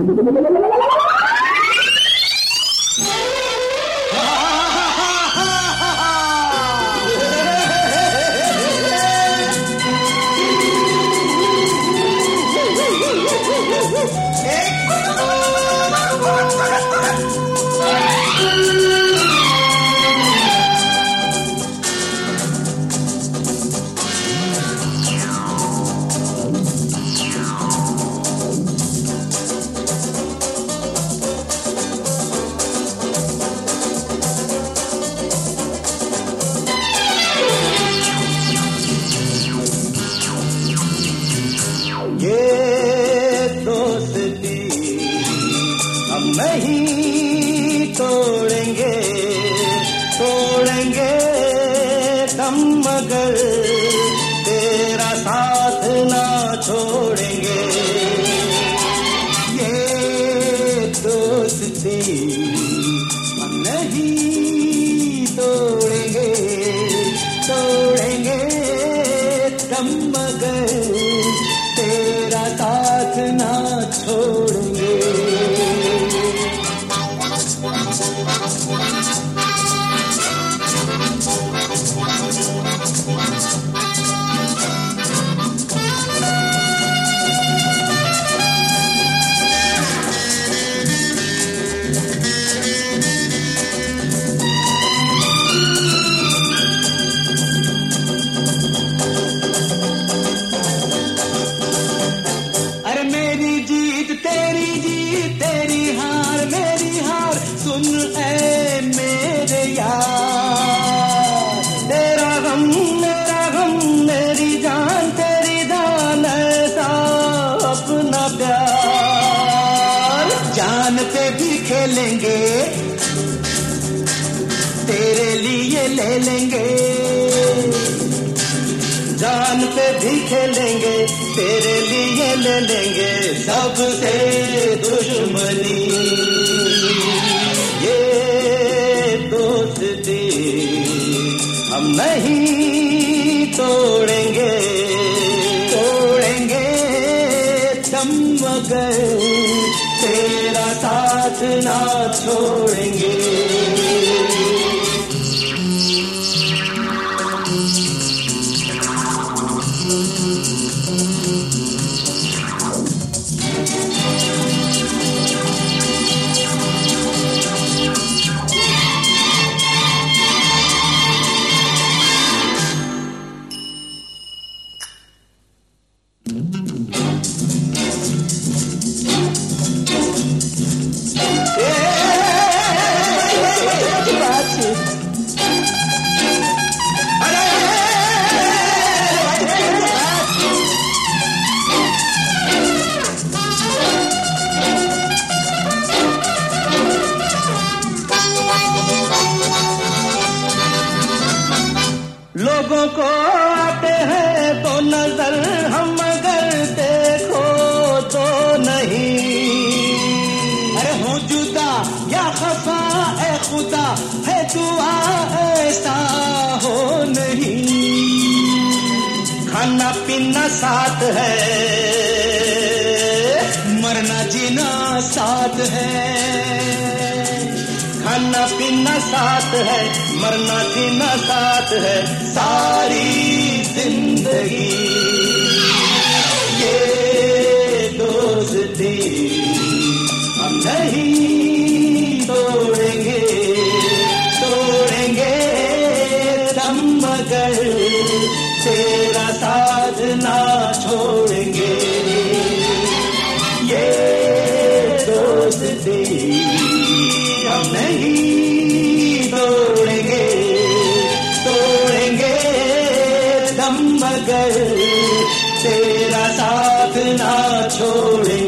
नहीं तोड़ेंगे तोड़ेंगे दम मगर तेरा साथ ना छोड़ेंगे। ये दोस्ती हम नहीं तोड़ेंगे तोड़ेंगे दम मगर तेरा साथ ना छोड़ेंगे। सुन ऐ मेरे यार, तेरा गम मेरी जान तेरी जान ऐसा अपना प्यार। जान पे भी खेलेंगे तेरे लिए ले लेंगे, जान पे भी खेलेंगे तेरे लिए ले लेंगे सबसे दुश्मनी। ये दोस्ती हम नहीं तोड़ेंगे तोड़ेंगे दम मगर तेरा साथ ना छोड़ेंगे। लोगों को आते हैं तो नजर हम मगर देखो तो नहीं। अरे हो जुदा या खफा ए खुदा है दुआ ऐसा हो नहीं। खाना पीना साथ है मरना जीना साथ है। खाना पीना साथ है मरना जीना साथ है सारी जिंदगी। ये दोस्ती हम नहीं तोड़ेंगे तोड़ेंगे दम मगर तेरा साथ ना छोड़ेंगे। ये दोस्ती हम नहीं तोड़ेंगे तोड़ेंगे दम मगर तेरा साथ ना छोड़ेंगे।